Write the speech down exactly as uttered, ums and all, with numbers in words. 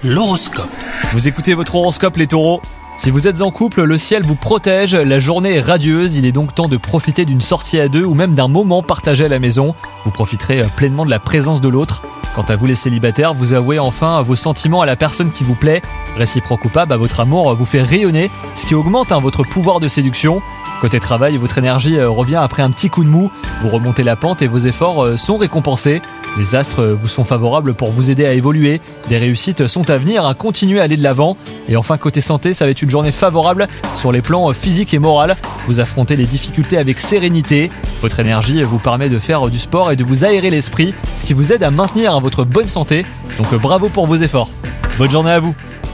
L'horoscope. Vous écoutez votre horoscope les taureaux. Si vous êtes en couple, le ciel vous protège, la journée est radieuse, il est donc temps de profiter d'une sortie à deux ou même d'un moment partagé à la maison. Vous profiterez pleinement de la présence de l'autre. Quant à vous les célibataires, vous avouez enfin vos sentiments à la personne qui vous plaît. Réciproque ou pas, bah, votre amour vous fait rayonner, ce qui augmente hein, votre pouvoir de séduction. Côté travail, votre énergie revient après un petit coup de mou, vous remontez la pente et vos efforts sont récompensés. Les astres vous sont favorables pour vous aider à évoluer, des réussites sont à venir, hein, continuez à aller de l'avant. Et enfin côté santé, ça va être une journée favorable sur les plans physiques et moral. Vous affrontez les difficultés avec sérénité, votre énergie vous permet de faire du sport et de vous aérer l'esprit, ce qui vous aide à maintenir hein, votre bonne santé, donc bravo pour vos efforts. Bonne journée à vous.